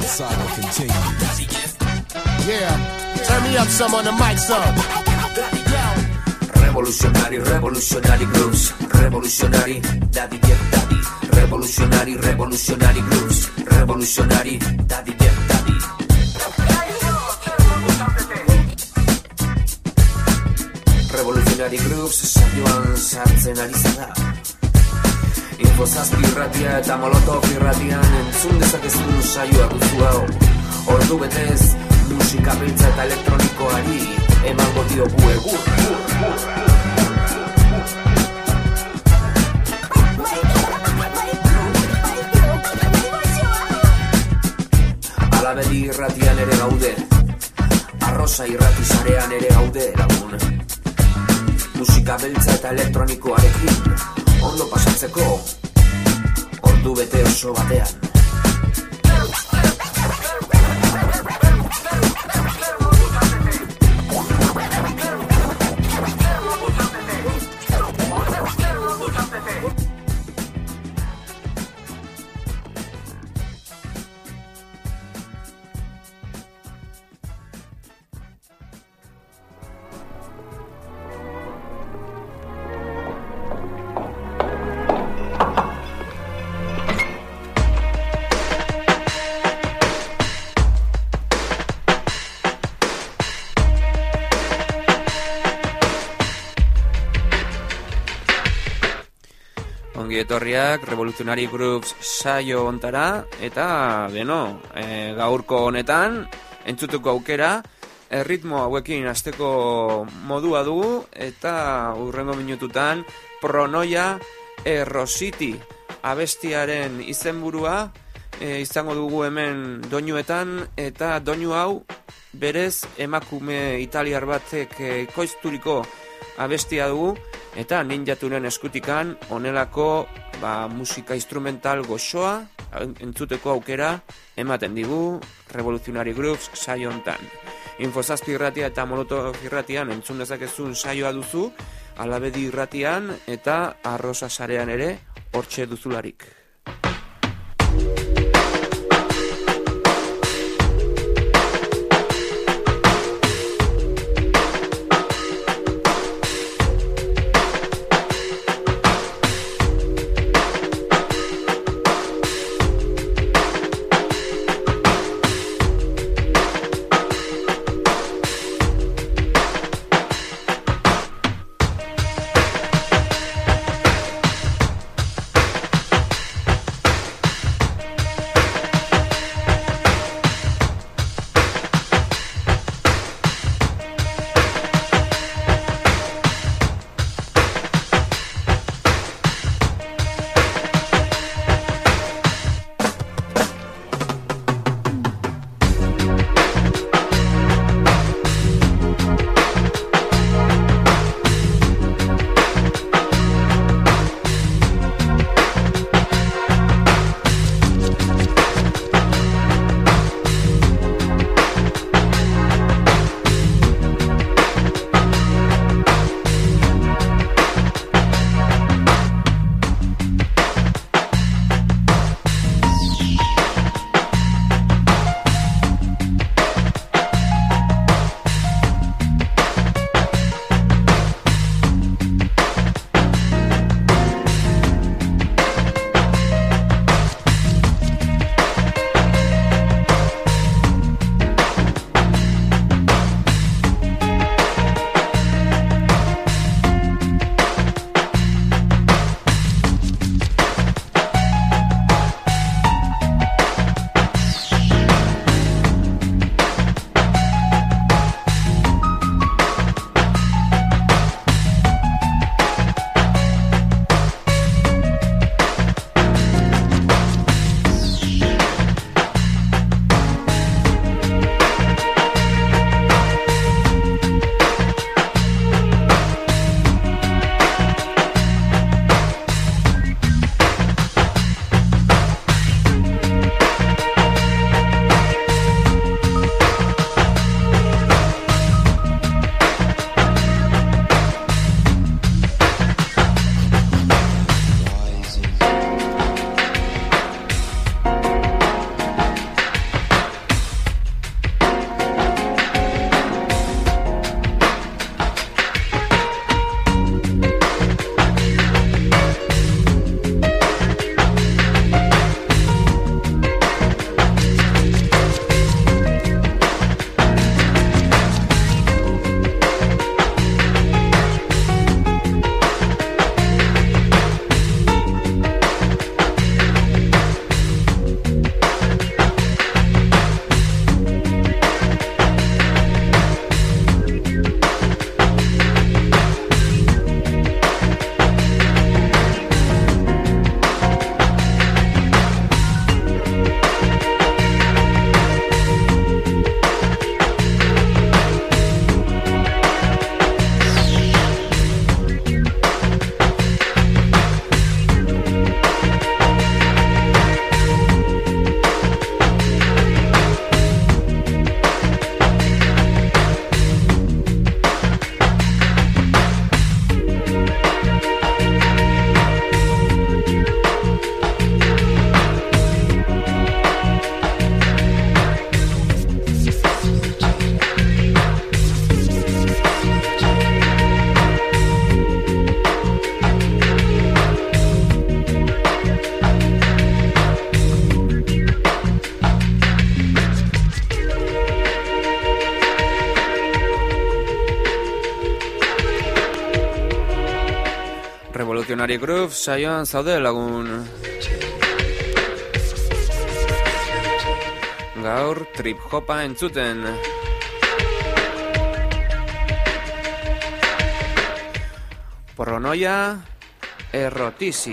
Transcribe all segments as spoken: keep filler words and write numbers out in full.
saga continues. Yeah, turn me up some on the mic, son. Revolutionary, revolutionary grooves. Revolutionary, daddy, yeah, daddy. Revolutionary, revolutionary grooves. Revolutionary, daddy, yeah, daddy. Revolutionary grooves saioan sartzen ari zara. Infozazpi irratia eta molotov irratian entzun dezakezun saioa duzu hau. Ordu betez, musika beltza eta elektronikoari emango diogu egur. Alabedi irratian ere gaude, Arrosa irrati sarean ere gaude lagun. Musika beltza eta elektronikoarekin ondo pasatzeko ordu bete oso batean. Etorriak Revolutionary Grooves saio ontara eta beno, e, gaurko honetan entzutuko aukera erritmo hauekin hasteko modua dugu eta hurrengo minututan Pronoia Errositi abestiaren izenburua e, izango dugu hemen doinuetan eta doinu hau berez emakume italiar batek ekoizturiko abestia dugu. Eta ninjaturen eskutikan onelako ba, musika instrumental goxoa entzuteko aukera ematen digu Revolutionary Grooves saio hontan. Infozazpi irratia eta molotov irratian entzun dezakezun saioa duzu, Alabedi irratian eta Arrosa sarean ere hortxe duzularik. Revolutionary Groove saioan zaude lagun. Gaur trip hopa entzuten. Porronoia errotisi.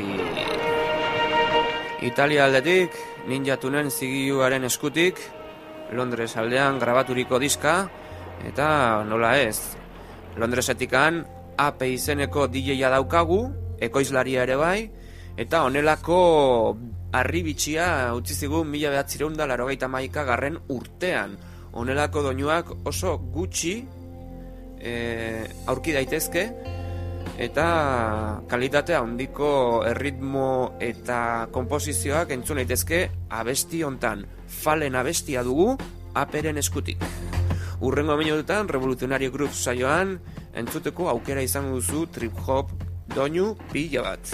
Italia aldetik, Ninja Tunen zigiluaren eskutik, Londres aldean grabaturiko diska, eta nola ez. Londresetikan A P izeneko D J-a daukagu, ekoizlaria ere bai, eta honelako harribitxia utzi zigun mila bederatziehun eta laurogeita hamaika garren urtean. Honelako doinuak oso gutxi e, aurki daitezke, eta kalitatea handiko erritmo eta konposizioak entzun daitezke abesti hontan. Falen abestia dugu Aperen eskutik. Urrengo minututan Revolutionary Groove saioan entzuteko aukera izango duzu trip hop doinu pila bat.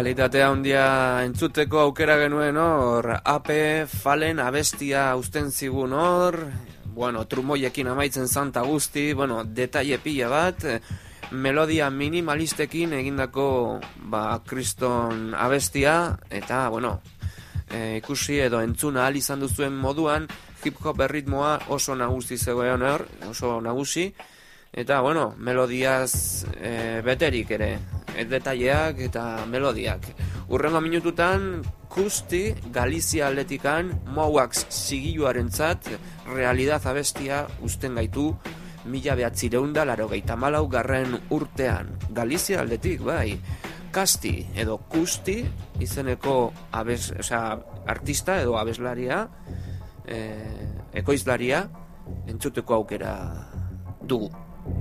Kalitatea handia entzuteko aukera genuen hor, Ape Falen abestia uzten zigun hor, bueno, trumoiekin amaitzen zanta guzti, bueno, detaile pila bat, melodia minimalistekin egindako, ba, kriston abestia, eta, bueno, e, ikusi edo entzuna ahal izan duzuen moduan, hip-hop erritmoa oso nagusi zegoen hor, oso nagusi, eta, bueno, melodiaz e, beterik ere, e, detaileak eta melodiak. Urrengo minututan, Kusti, Galizia aldetikan, Mowax zigiluarentzat, realidad abestia usten gaitu, mila behatzireunda larogeita malau garren urtean. Galizia aldetik, bai. Kasti edo Kusti, izeneko abes, osea, artista edo abeslaria, e, ekoizlaria, entzuteko aukera dugu.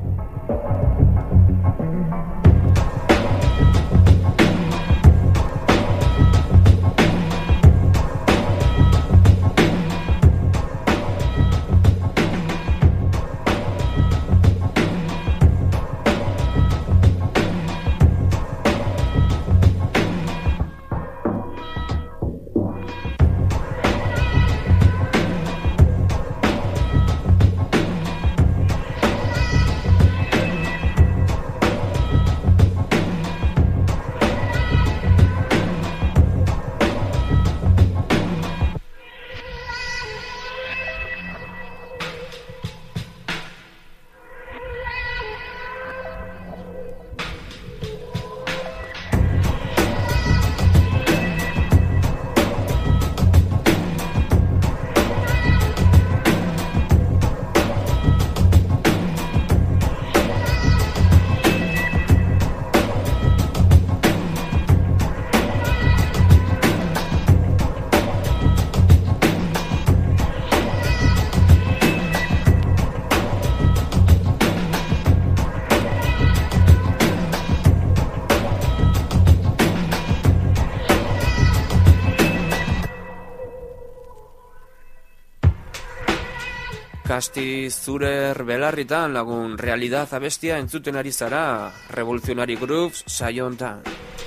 Kasti zure belarritan lagun realidad abestia entzuten ari zara Revolutionary Grooves saio hontan.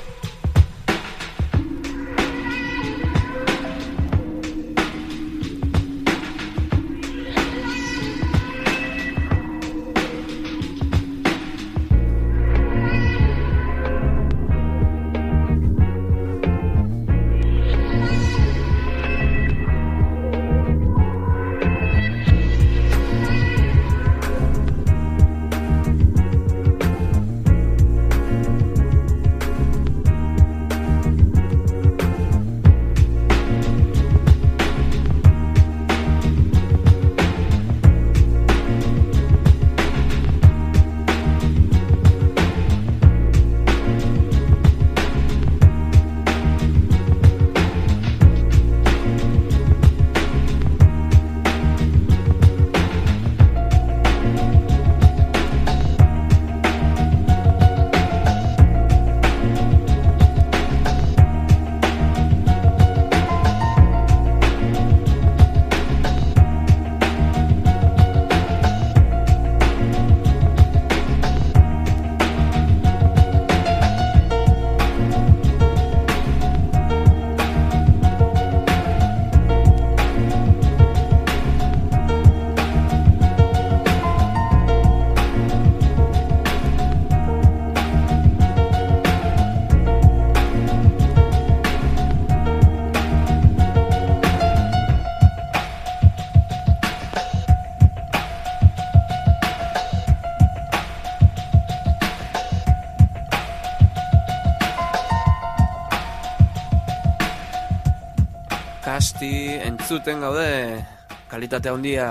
Kasti entzuten gaude, kalitate handia.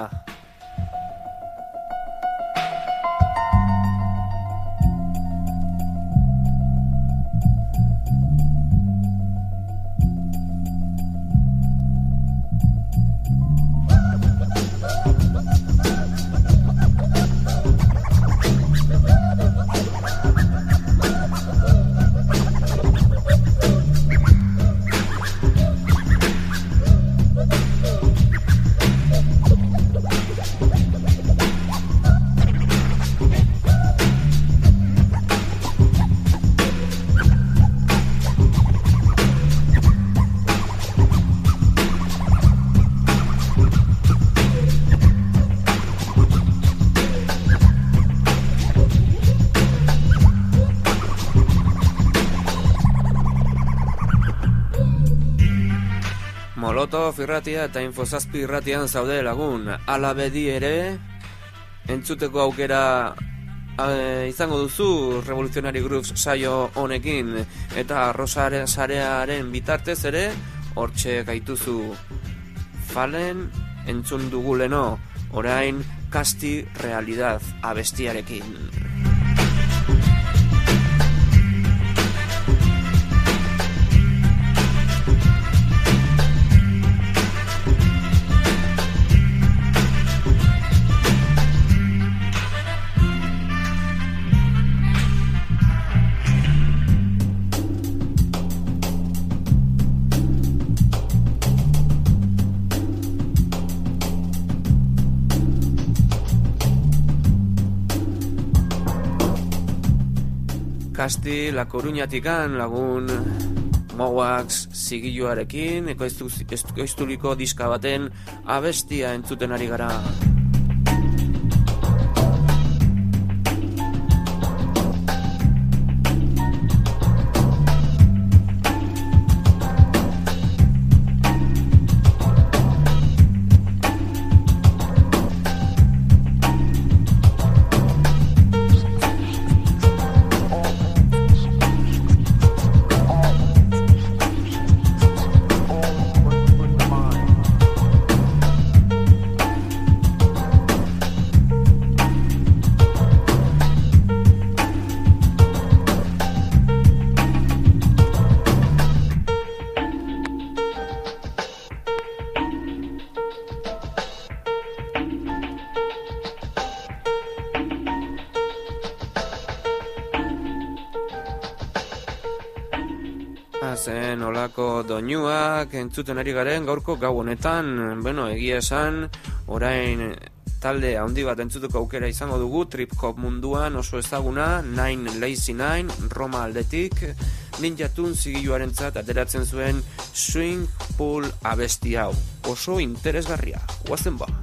Molotov irratia eta Infozazpi irratian zaude lagun. Ala bedi ere, entzuteko aukera e, izango duzu Revolutionary Grooves saio honekin, eta Rosaren sarearen bitartez ere, hortxe gaituzu Falen entzun dugu leno, orain Casti Realidad abestiarekin. Casti La Coruñatikan lagun Mowax zigiluarekin ekoiztuliko diska baten abestia entzuten ari gara. Zen olako doinuak entzuten ari garen gaurko gau honetan. Bueno, egia esan, orain talde handi bat entzutuko aukera izango dugu trip hop munduan oso ezaguna, Nine Lazy Nine, Roma aldetik, Ninja Tune zigiluarentzat ateratzen zuen Swing Pool abesti hau. Oso interesgarria, guazen ba.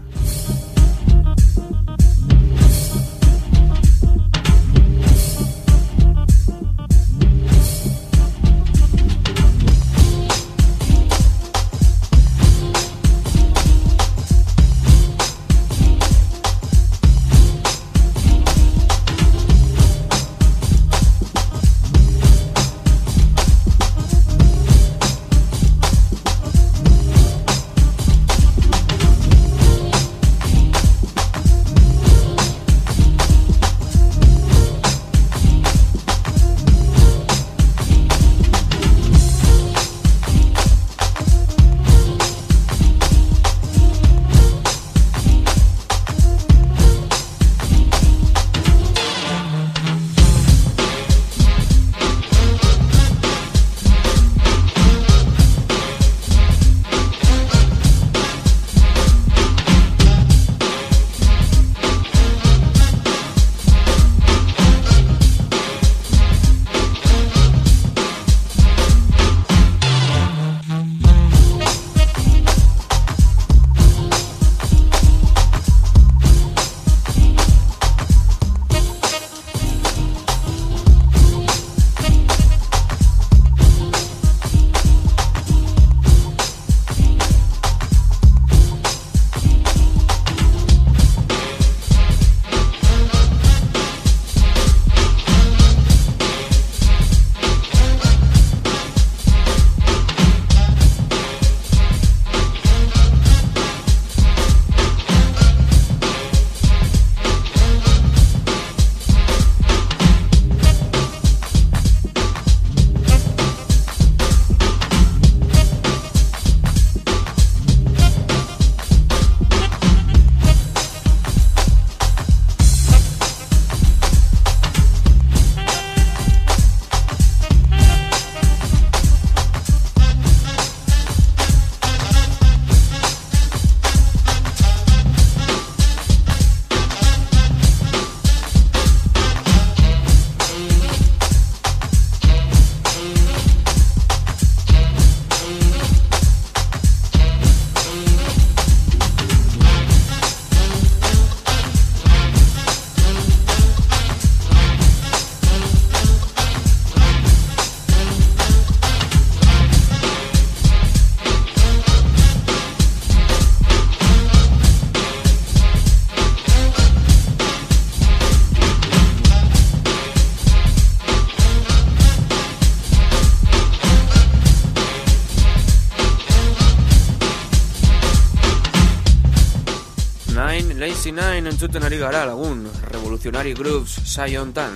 Nine Lazy Nine entzuten ari gara lagun, Revolutionary Grooves saio hontan.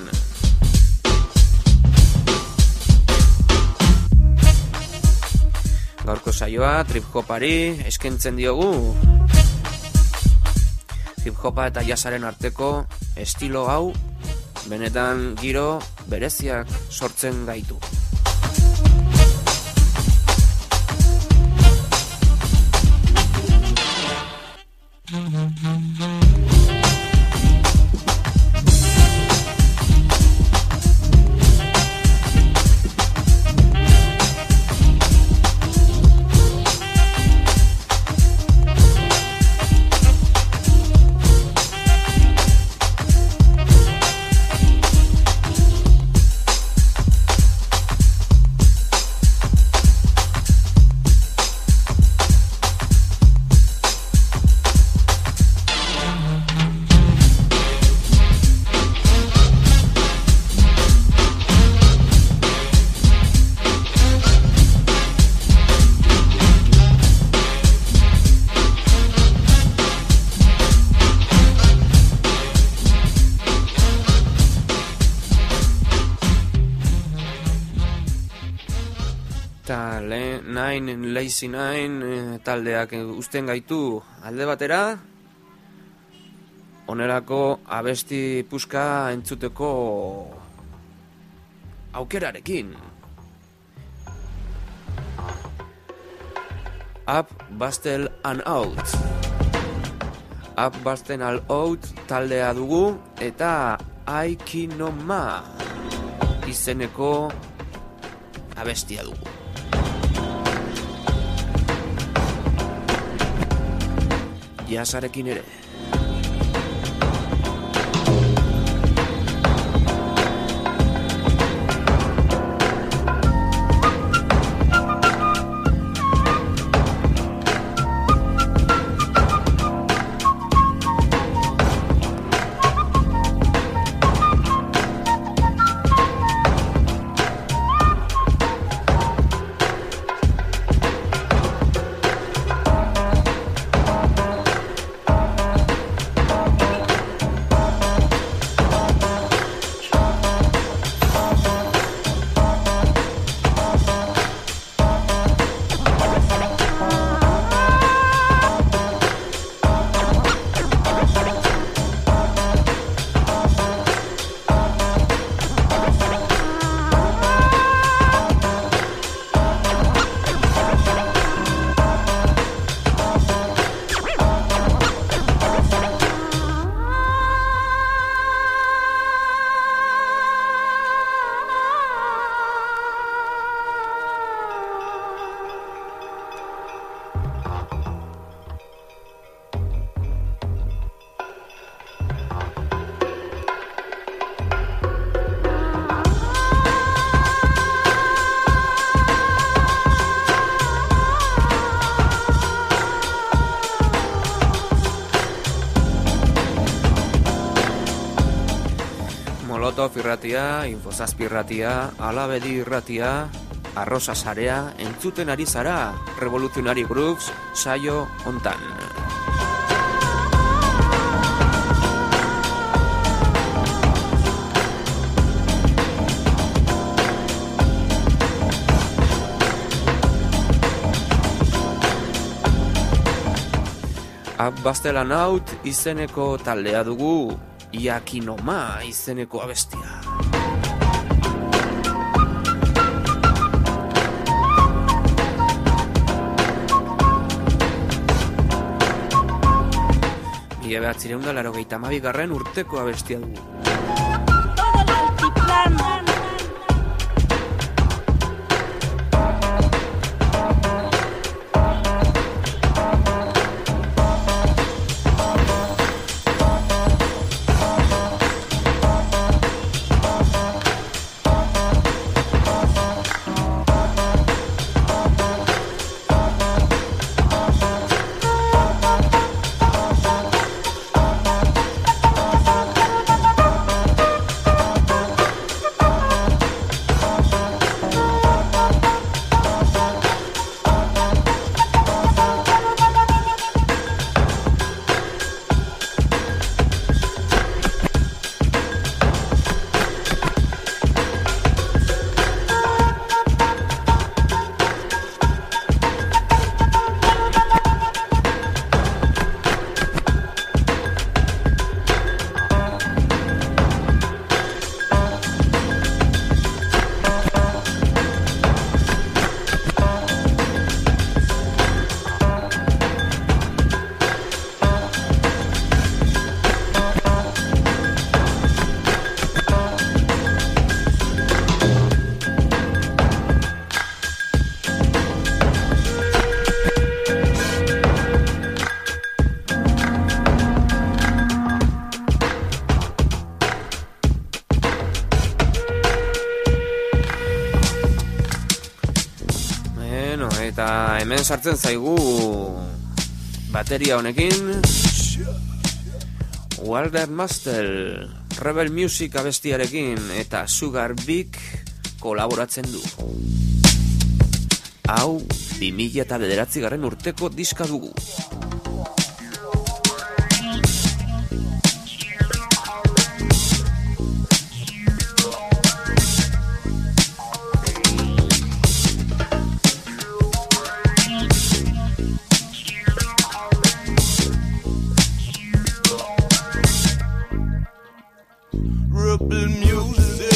Gaurko saioa trip-hopari eskentzen diogu. Hip-hopa eta jazzaren arteko estilo hau benetan giro bereziak sortzen gaitu. Nine Lazy Nine taldeak uzten gaitu alde batera, onerako abesti puska entzuteko aukerarekin. Up, Bustle and Out. Up, Bustle and Out taldea dugu eta Aikinoma izeneko abestia dugu. Jazzarekin ere. Molotov irratia, Infozazpi irratia, Alabedi irratia, Arrosa sarea, entzuten ari zara Revolutionary Grooves saio hontan. Up, Bustle and Out izeneko taldea dugu, Aikinoma izeneko abestia. Mila behatzireun da laurogeita hamabigarren urteko abestia dugu. hemen sartzen zaigu bateria honekin Walter Mustel Rebel Music abestiarekin eta Sugar Big kolaboratzen du. Hau bi mila bederatzigarren urteko diska dugu. Rebel music.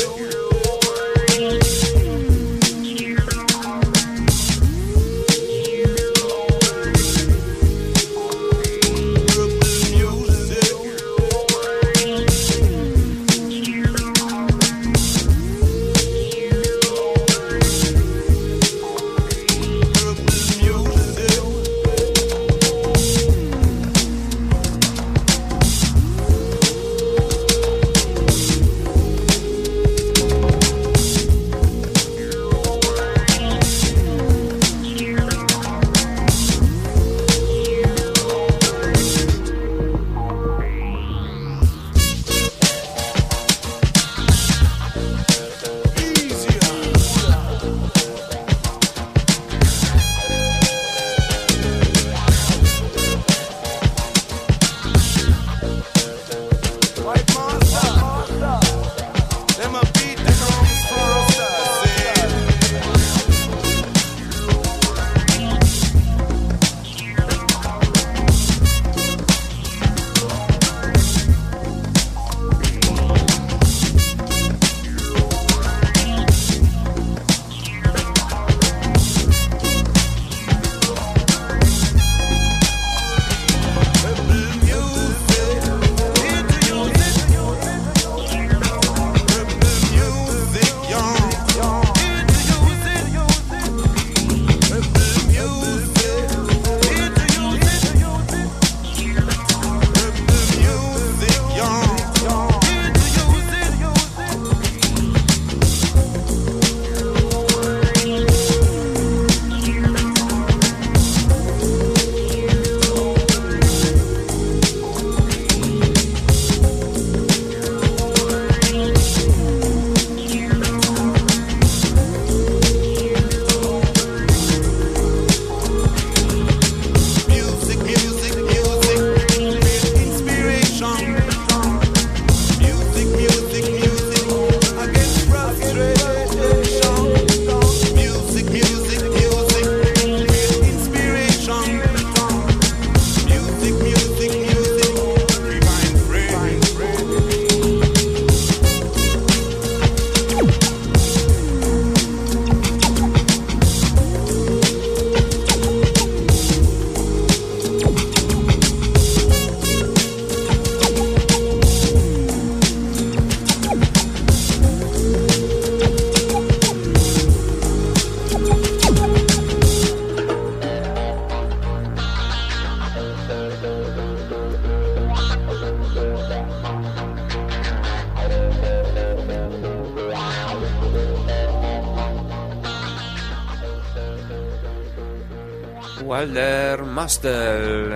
Walter Mustel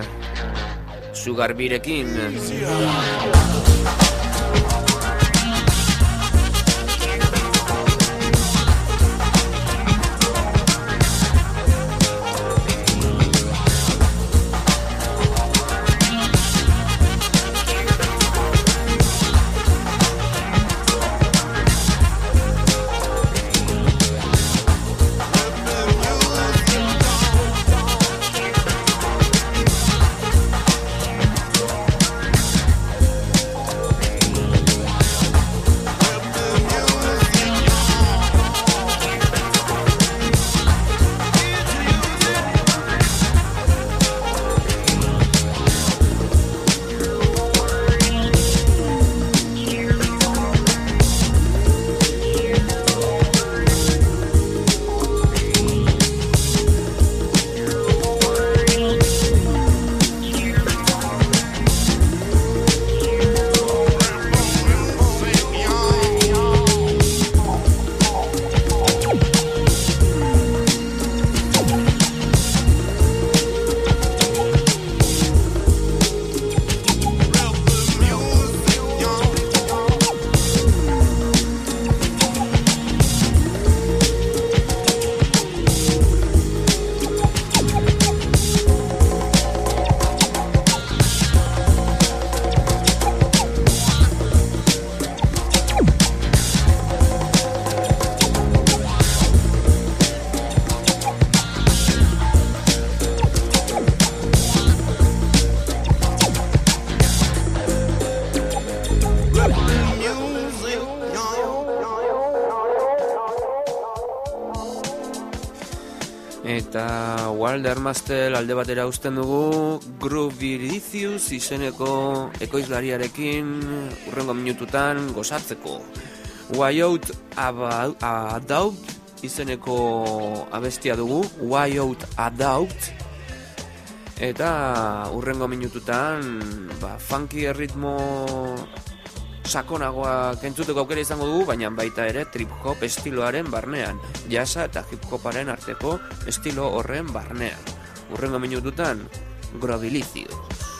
Sugar Birekin. Eta Walder Mastel alde batera uzten dugu Groovilicious izeneko ekoizlariarekin urrengo minututan gozatzeko. Why Out Adout izeneko abestia dugu, Why Out Adout. Eta urrengo minututan ba, funky erritmo sakonagoak entzuteko aukera izango dugu, baina baita ere trip-hop estiloaren barnean, jazza eta hip-hoparen arteko estilo horren barnean. Urrengo minututan, Groovilicious.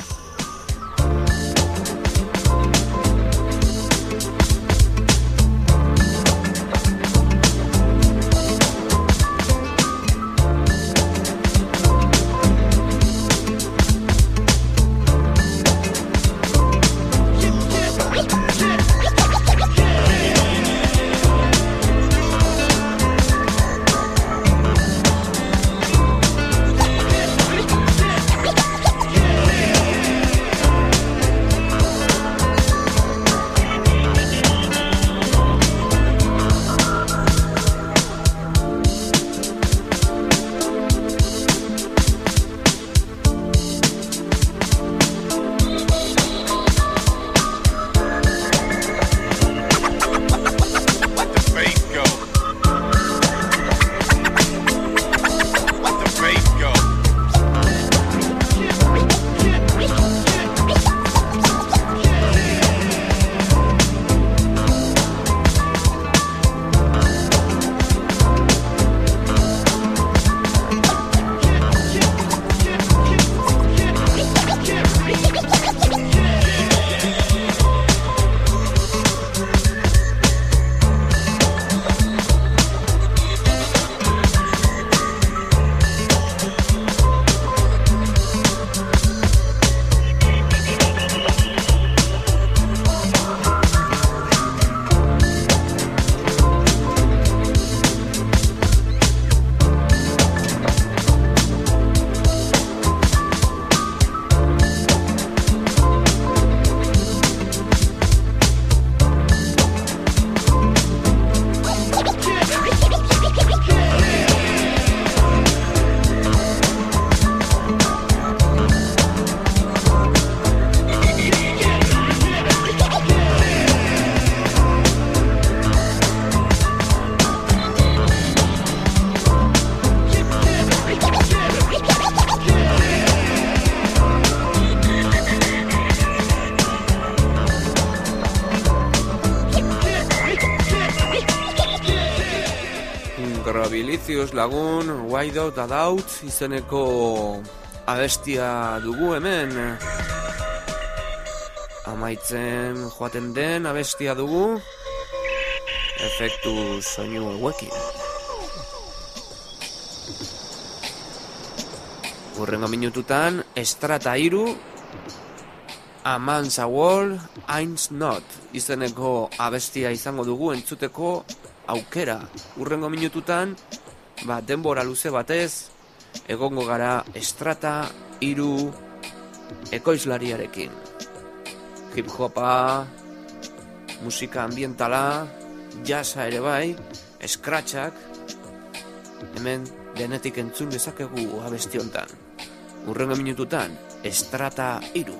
Groovilicious lagun, Why Out Adout izeneko abestia dugu hemen. Amaitzen joaten den abestia dugu, efektu soinu hauekin. Urrengo minututan, Estrata hiru, A Man's a Wall, Eins Not izeneko abestia izango dugu entzuteko aukera. Urrengo minututan, ba, denbora luze batez, egongo gara Estrata hiru ekoizlariarekin. Hip-hopa, musika ambientala, jazza ere bai, scratchak, hemen denetik entzun dezakegu abesti hontan. Urrengo minututan, Estrata hiru.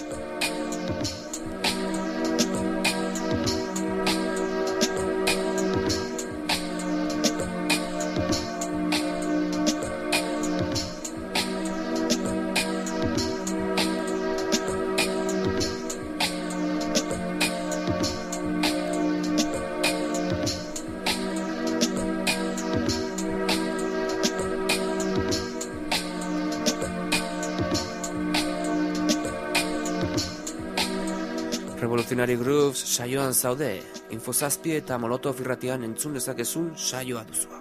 Revolutionary Grooves saioan zaude, Infozazpi eta Molotov irratian entzun dezakezun saioa duzu.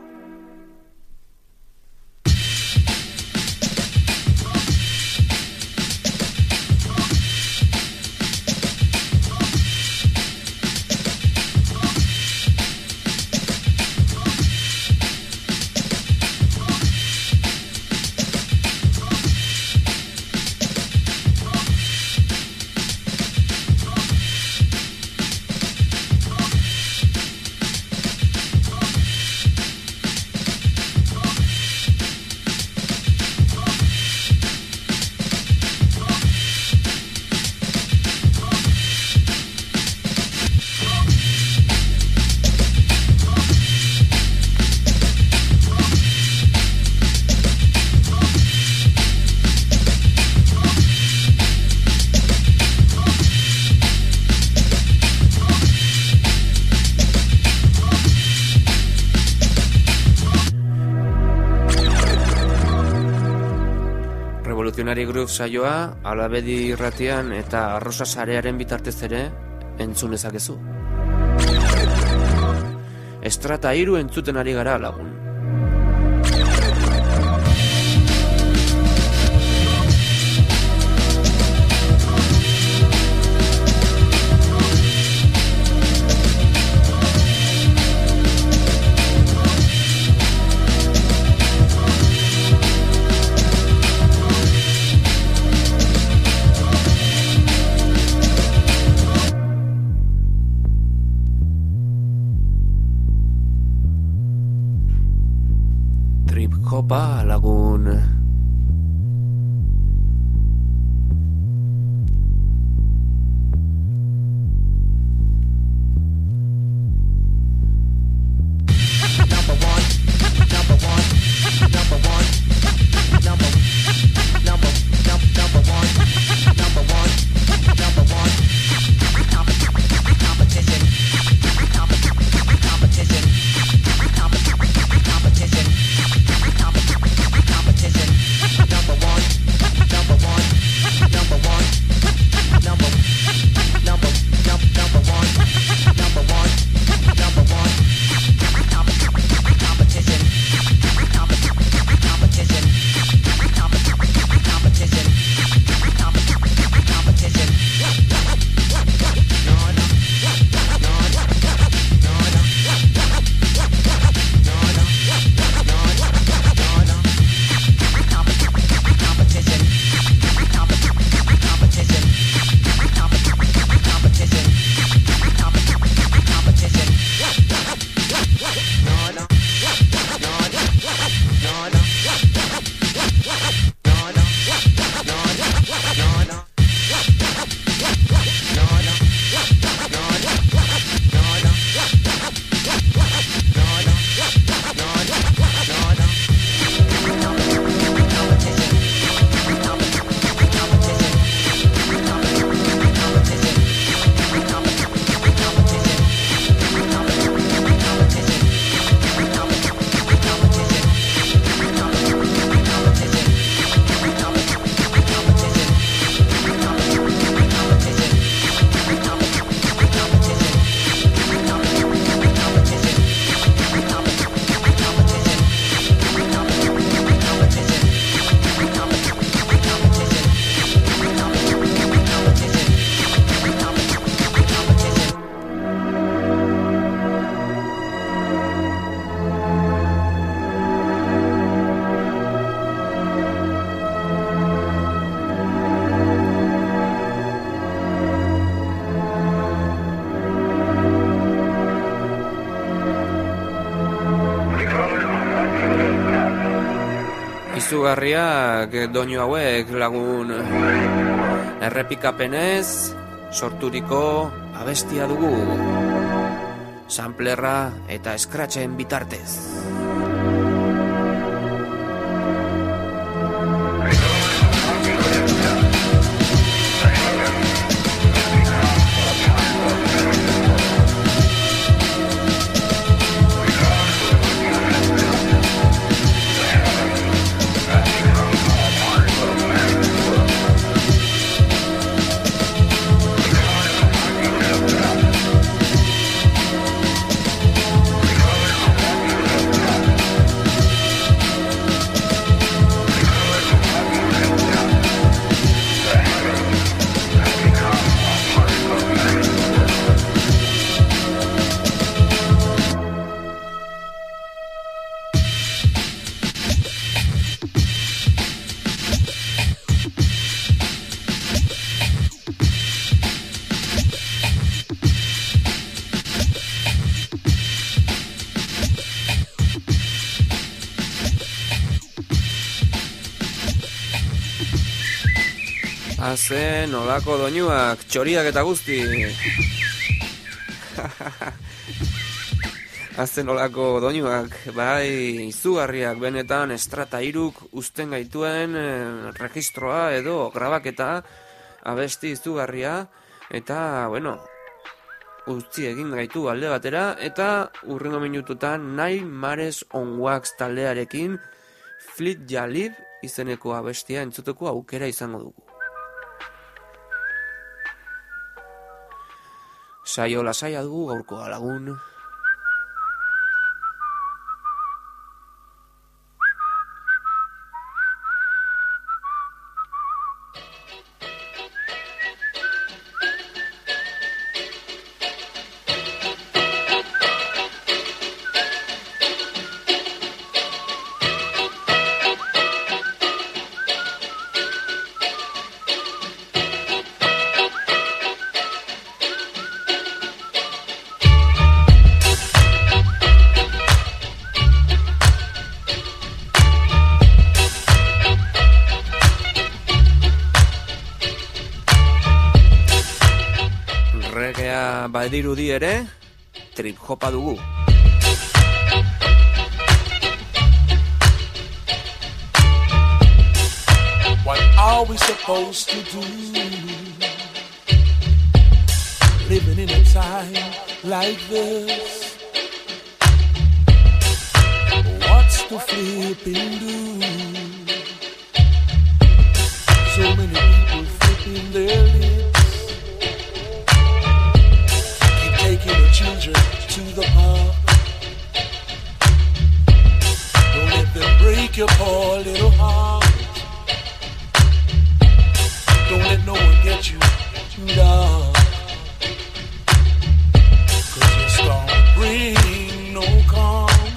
Evolutionary Groove saioa Alabedi irratian eta Arrosa sarearen bitartez ere entzun ezakezu. Estrata hiru entzuten ari gara lagun. Kopa lagun. Izugarriak doinu hauek lagun, errepikapenez sorturiko abestia dugu, samplerra eta scratchen bitartez. Hazen olako doinuak, txoriak eta guzti. Hazen olako doinuak, bai, izugarriak benetan estrata hiruk uzten gaituen eh, registroa edo grabaketa abesti izugarria. Eta, bueno, utzi egin gaitu alde batera, eta urrengo minututan Nine Mares on Wax taldearekin Fleet Jalib izeneko abestia entzuteko aukera izango dugu. Saio lasaia dugu gaurkoa lagun. Badirudi ere, trip hopa dugu. What are we supposed to do? Living in a time like this. What's the flipping do? So many people flipping their lips. Taking the children to the park. Don't let them break your poor little heart. Don't let no one get you down. Cause your storm will bring no calm.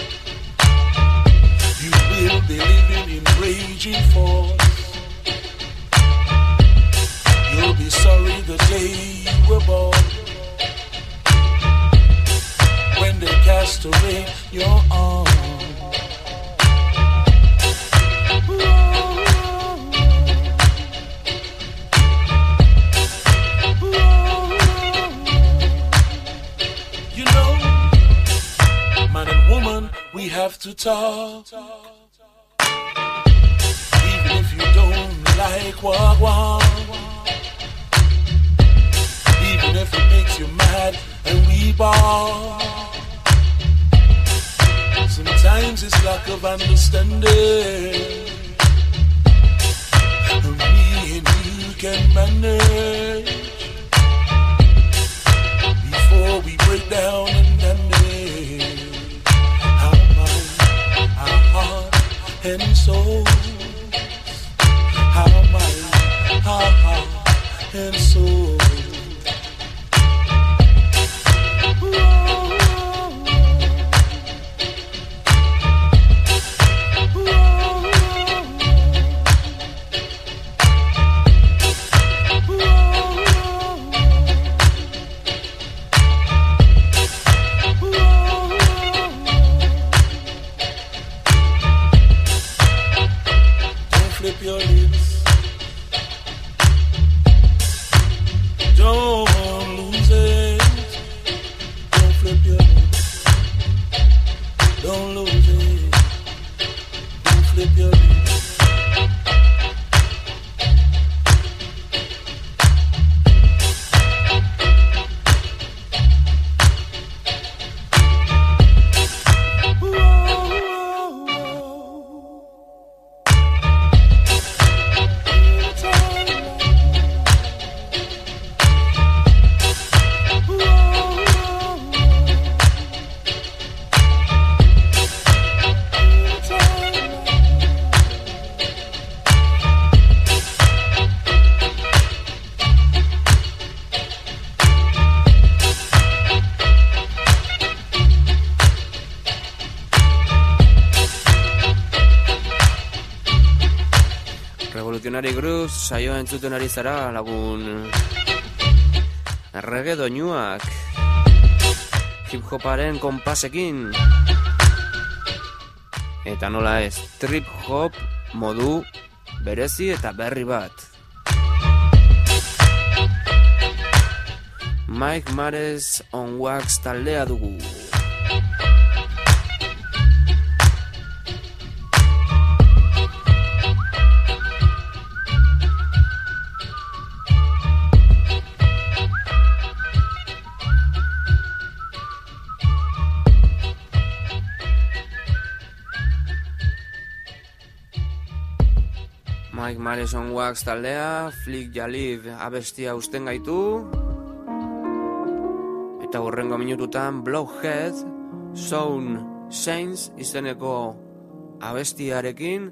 You will be living in raging force. You'll be sorry the day you were born. When they cast away your arms. You know, man and woman, we have to talk. Even if you don't like what one. Even if it makes you mad and we ball. Sometimes it's lack of understanding. Me and you can manage before we break down and damage our mind, our heart and soul. Our mind, our heart and soul. Flip your lips. Don't lose it. Don't flip your lips. Don't lose it. Don't flip your lips. Revolutionary Grooves saioa entzuten ari zara lagun. Errege doinuak hip hoparen konpasekin. Eta nola ez, trip hop modu berezi eta berri bat. Mike Mares on Wax taldea dugu. Mike Mareson Wax taldea, Flick Jalib abestia usten gaitu, eta hurrengo minututan Blowhead Sound Saints izeneko abestiarekin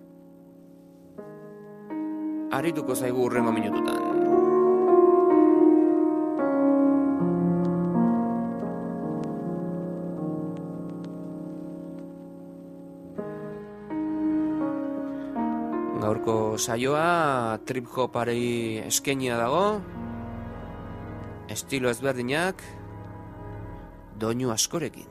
arituko zaigu hurrengo minututan. Gaurko saioa trip hopari eskenia dago, estilo ezberdinak, doinu askorekin.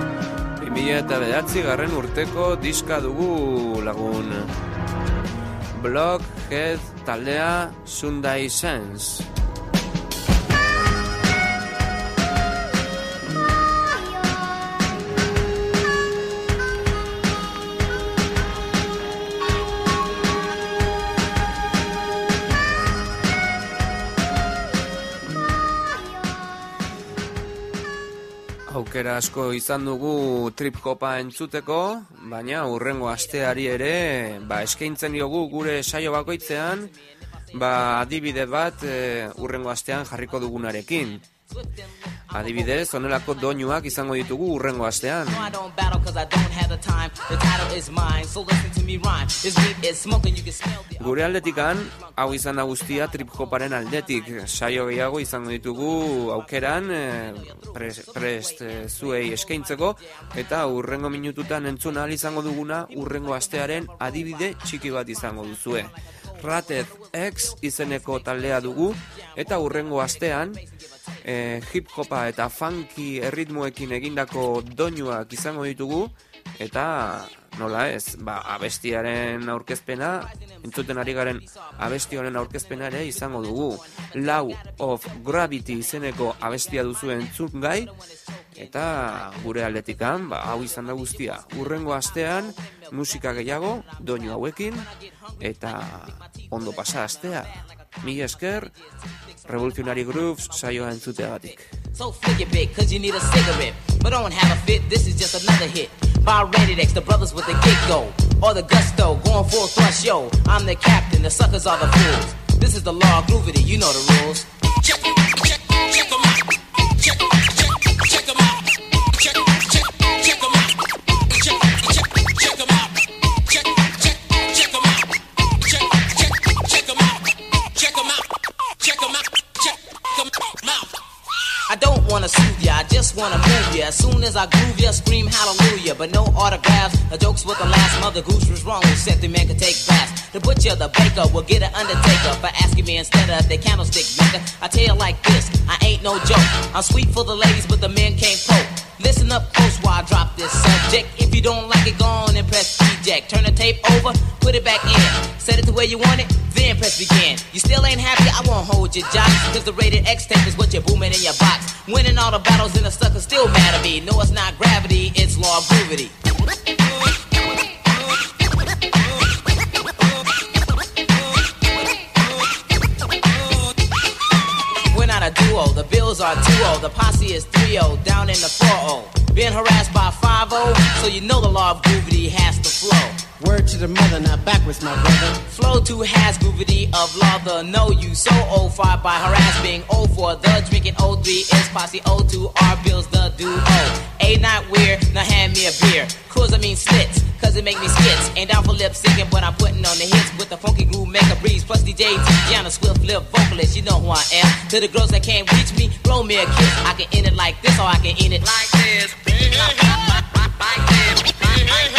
eta bederatzigarren urteko diska dugu lagun. Blockhead taldea Sunday Sense. Aukera asko izan dugu trip hopa entzuteko, baina hurrengo asteari ere ba, eskaintzen diogu gure saio bakoitzean ba, adibide bat e, hurrengo astean jarriko dugunarekin. Adibidez, honelako doinuak izango ditugu hurrengo astean. Gure aldetikan, hau izan da guztia trip hoparen aldetik. Saio gehiago izango ditugu aukeran prest, prest zuei eskaintzeko, eta hurrengo minututan entzun ahal izango duguna hurrengo astearen adibide txiki bat izango duzue. Rated X izeneko taldea dugu, eta hurrengo astean e, hip-hopa eta funky erritmoekin egindako doinuak izango ditugu, eta nola ez, ba, abestiaren aurkezpena, entzuten ari garen abesti honen aurkezpena ere izango dugu. Law of Gravity izeneko abestia duzu entzun gai, eta gure aldetikan, ba, hau izan da guztia. Hurrengo astean, musika gehiago, doinu hauekin, eta ondo pasa astea. Mila esker, Revolutionary Grooves saioa entzuteagatik. So flick it big, cause you need a cigarette. But don't have a fit, this is just another hit. By Rated X, the brothers with the get-go, or the gusto, going full thrust, yo. I'm the captain, the suckers are the fools. This is the law of groovity, you know the rules. Check, check, check them out. Check, check, check them out. Check, check, check them out. Check, check, check them out. Check, check, check them out. Check, check, check them out. Check them out. Check them out. Check them out. I don't wanna soothe ya, I just wanna move ya. As soon as I groove ya, scream hallelujah. But no autographs, the jokes with the last Mother Goose was wrong, who said the man could take baths. The butcher, the baker, will get an undertaker for asking me instead of the candlestick maker. I tell you like this, I ain't no joke. I'm sweet for the ladies, but the men can't poke. Listen up close while I drop this subject. If you don't like it, go on and press eject. Turn the tape over, put it back in. Set it to where you want it, then press begin. You still ain't happy, I won't hold your jocks, cause the Rated X tape is what you're booming in your box. Winning all the battles and the sucker still mad at me. No, it's not gravity, it's law of groovity. We're not a duo, the bills are two oh, the posse is three oh, down in the four oh. Being harassed by five oh, so you know the law of groovity has to flow. Word to the mother, not backwards, my brother. Flow to has groovity of law, the know you so oh five by harass being oh four. The drinking oh three is posse oh two, our bills the duo. A not weird, now hand me a beer. Cause I mean slits, cause it make me skits. Ain't down for lip syncing, but I'm putting on the hits with the funky groove, make a breeze. Plus D J Tiana Swift, flip vocalist, you know who I am. To the girls that can't reach me, blow me a kiss. I can end it like this, or I can end it like this. Like this.